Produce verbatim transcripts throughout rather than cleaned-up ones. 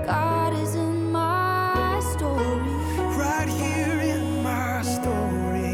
God is in my story. Right here in my story.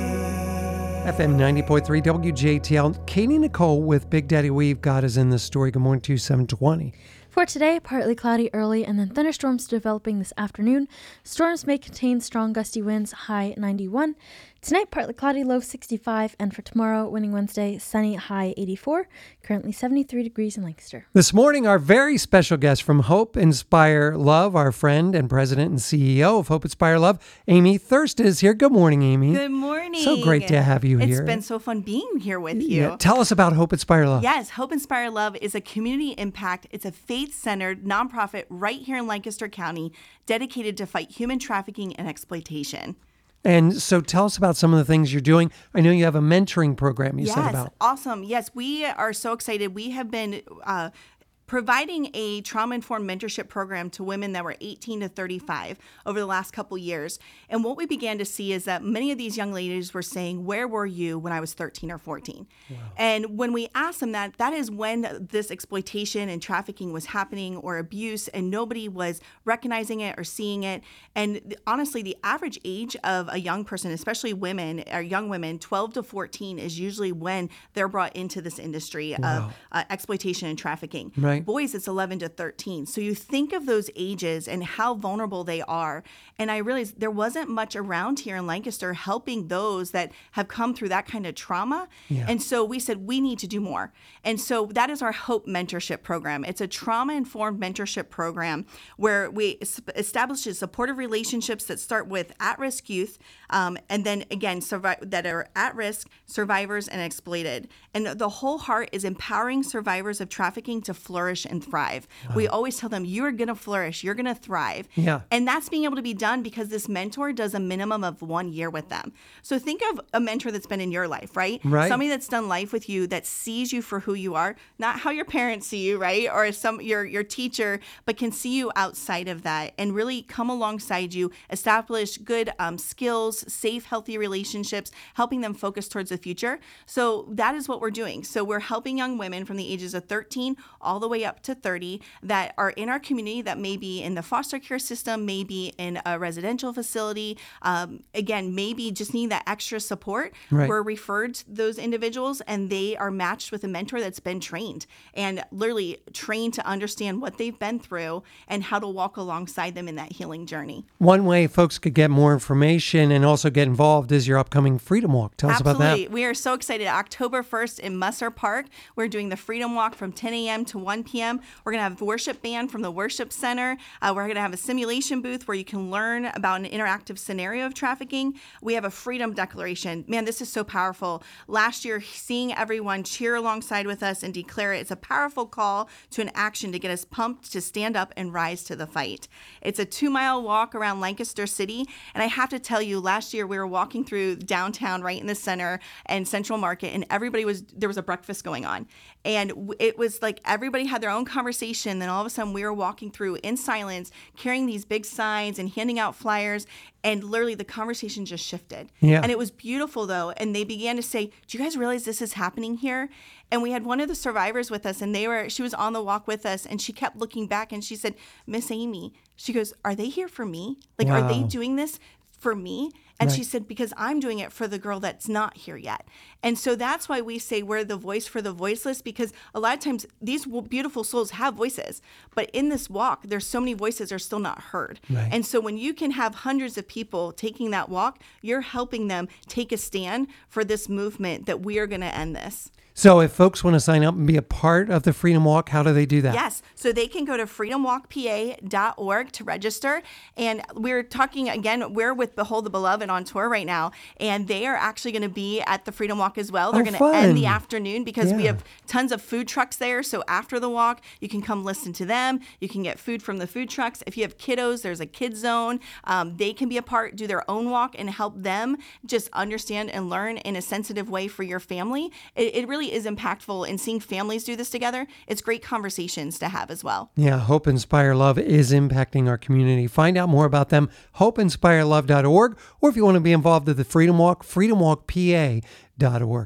F M ninety point three W J T L. Katie Nicole with Big Daddy Weave. God is in the story. Good morning to you, seven twenty. For today, partly cloudy early and then thunderstorms developing this afternoon. Storms may contain strong gusty winds, high ninety-one. Tonight, partly cloudy, low sixty-five. And for tomorrow, winning Wednesday, sunny, high eighty-four. Currently seventy-three degrees in Lancaster. This morning, our very special guest from Hope Inspire Love, our friend and president and C E O of Hope Inspire Love, Amy Thirst is here. Good morning, Amy. Good morning. So great to have you it's here. It's been so fun being here with you. Yeah. Tell us about Hope Inspire Love. Yes, Hope Inspire Love is a community impact. It's a faith-centered nonprofit right here in Lancaster County dedicated to fight human trafficking and exploitation. And so tell us about some of the things you're doing. I know you have a mentoring program you yes, said about. Awesome. Yes, we are so excited. We have been uh, providing a trauma-informed mentorship program to women that were eighteen to thirty-five over the last couple years. And what we began to see is that many of these young ladies were saying, where were you when I was thirteen or fourteen? Wow. And when we asked them that, that is when this exploitation and trafficking was happening or abuse, and nobody was recognizing it or seeing it. And honestly, the average age of a young person, especially women or young women, twelve to fourteen is usually when they're brought into this industry Wow. of uh, exploitation and trafficking. Right. Boys, it's eleven to thirteen. So you think of those ages and how vulnerable they are. And I realized there wasn't much around here in Lancaster helping those that have come through that kind of trauma. Yeah. And so we said, we need to do more. And so that is our Hope Mentorship Program. It's a trauma-informed mentorship program where we establish supportive relationships that start with at-risk youth, um, and then again, survi- that are at risk, survivors, and exploited. And the whole heart is empowering survivors of trafficking to flourish and thrive. Wow. We always tell them, you're going to flourish, you're going to thrive. Yeah. And that's being able to be done because this mentor does a minimum of one year with them. So think of a mentor that's been in your life, right? Right. Somebody that's done life with you, that sees you for who you are, not how your parents see you, right? Or some your your teacher, but can see you outside of that and really come alongside you, establish good um, skills, safe, healthy relationships, helping them focus towards the future. So that is what we're doing. So we're helping young women from the ages of thirteen all the way up to thirty that are in our community, that may be in the foster care system, maybe in a residential facility, um, again, maybe just need that extra support. Right. We're referred to those individuals and they are matched with a mentor that's been trained and literally trained to understand what they've been through and how to walk alongside them in that healing journey. One way folks could get more information and also get involved is your upcoming Freedom Walk. Tell Absolutely. us about that. We are so excited. October first in Musser Park, we're doing the Freedom Walk from ten a.m. to one p.m. We're going to have the worship band from the worship center. Uh, we're going to have a simulation booth where you can learn about an interactive scenario of trafficking. We have a freedom declaration. Man, this is so powerful. Last year, seeing everyone cheer alongside with us and declare it, it's a powerful call to an action to get us pumped to stand up and rise to the fight. It's a two-mile walk around Lancaster City. And I have to tell you, last year we were walking through downtown right in the center and Central Market, and everybody was, there was a breakfast going on. And it was like everybody had their own conversation. Then all of a sudden we were walking through in silence, carrying these big signs and handing out flyers. And literally the conversation just shifted. Yeah. And it was beautiful though. And they began to say, do you guys realize this is happening here? And we had one of the survivors with us and they were, she was on the walk with us and she kept looking back and she said, Miss Amy, she goes, are they here for me? Like, wow. Are they doing this for me? And right. she said, because I'm doing it for the girl that's not here yet. And so that's why we say we're the voice for the voiceless, because a lot of times these beautiful souls have voices, but in this walk, there's so many voices are still not heard. Right. And so when you can have hundreds of people taking that walk, you're helping them take a stand for this movement that we are going to end this. So if folks want to sign up and be a part of the Freedom Walk, how do they do that? Yes. So they can go to freedom walk p a dot org to register. And we're talking, again, we're with Behold the Beloved on tour right now. And they are actually going to be at the Freedom Walk as well. They're Oh, going to fun. end the afternoon because we Yeah. have tons of food trucks there. So after the walk, you can come listen to them. You can get food from the food trucks. If you have kiddos, there's a kid zone. Um, they can be a part, do their own walk and help them just understand and learn in a sensitive way for your family. It, it really is impactful in seeing families do this together. It's great conversations to have as well. Yeah, Hope Inspire Love is impacting our community. Find out more about them, hope inspire love dot org, or if you want to be involved with the Freedom Walk, freedom walk p a dot org.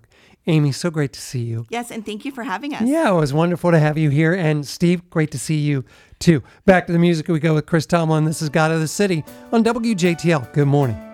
Amy, so great to see you. Yes, and thank you for having us. Yeah, it was wonderful to have you here. And Steve, great to see you too. Back to the music we go with Chris Tomlin. This is God of the City on W J T L. Good morning.